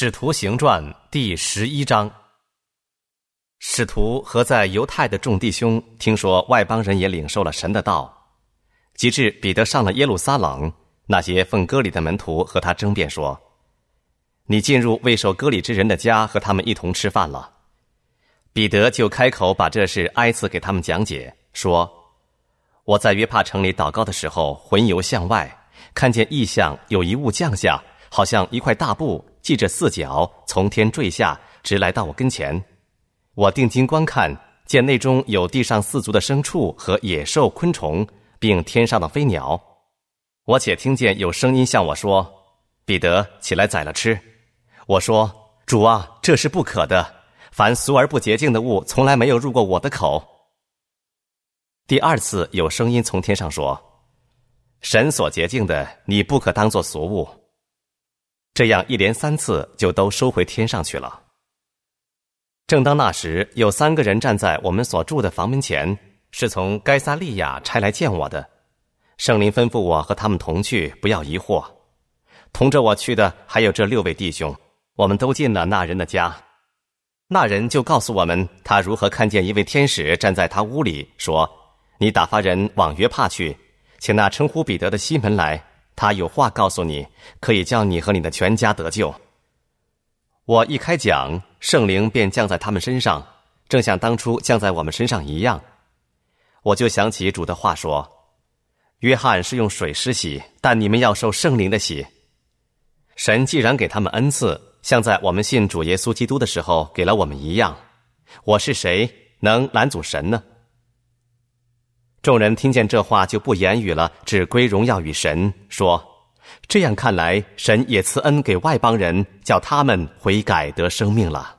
使徒行传第11章。使徒和在犹太的众弟兄听说外邦人也领受了神的道，及至彼得上了耶路撒冷，那些奉割礼的门徒和他争辩说：你进入未受割礼之人的家，和他们一同吃饭了。彼得就开口把这事挨次给他们讲解，说：我在约帕城里祷告的时候，魂游向外，看见异象，有一物降下，好像一块大布，系着4角，从天坠下，直来到我跟前。我定睛观看，见内中有地上4足的牲畜和野兽、昆虫，并天上的飞鸟。我且听见有声音向我说：彼得，起来宰了吃。我说：主啊，这是不可的，凡俗而不洁净的物，从来没有入过我的口。第2次有声音从天上说：神所洁净的，你不可当作俗物。这样一连3次，就都收回天上去了。正当那时，有3个人站在我们所住的房门前，是从该撒利亚差来见我的。圣灵吩咐我和他们同去，不要疑惑。同着我去的还有这6位弟兄，我们都进了那人的家。那人就告诉我们，他如何看见一位天使站在他屋里，说：你打发人往约帕去，请那称呼彼得的西门来，他有话告诉你，可以叫你和你的全家得救。我一开讲，圣灵便降在他们身上，正像当初降在我们身上一样。我就想起主的话说：约翰是用水施洗，但你们要受圣灵的洗。神既然给他们恩赐，像在我们信主耶稣基督的时候给了我们一样，我是谁能拦阻神呢？众人听见这话就不言语了，只归荣耀与神，说：这样看来，神也赐恩给外邦人，叫他们悔改得生命了。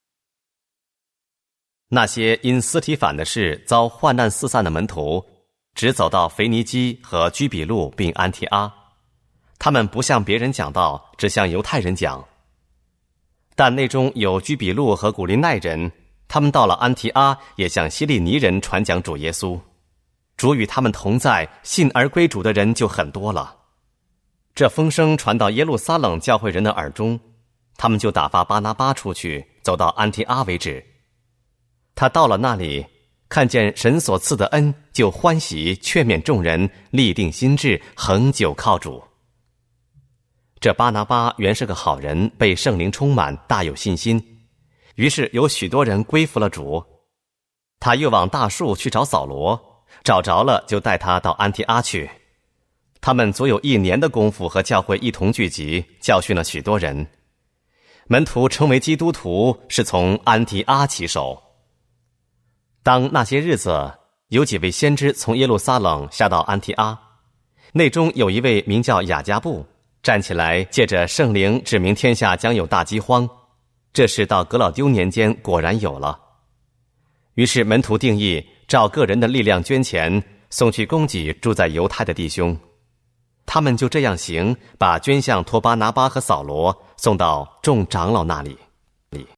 那些因斯提反的事遭患难四散的门徒，只走到腓尼基和居比路并安提阿，他们不向别人讲道，只向犹太人讲。但内中有居比路和古利奈人，他们到了安提阿，也向希利尼人传讲主耶稣。主与他们同在，信而归主的人就很多了。这风声传到耶路撒冷教会人的耳中，他们就打发巴拿巴出去，走到安提阿为止。他到了那里，看见神所赐的恩，就欢喜，劝勉众人，立定心志，恒久靠主。这巴拿巴原是个好人，被圣灵充满，大有信心，于是有许多人归服了主。他又往大树去找扫罗，找着了，就带他到安提阿去。他们足有1年的功夫和教会一同聚集，教训了许多人。门徒成为基督徒，是从安提阿起手。当那些日子，有几位先知从耶路撒冷下到安提阿，内中有一位名叫雅加布，站起来借着圣灵指明天下将有大饥荒。这事到革老丢年间果然有了。于是门徒定义，照个人的力量捐钱，送去供给住在犹太的弟兄。他们就这样行，把捐项托巴拿巴和扫罗送到众长老那里。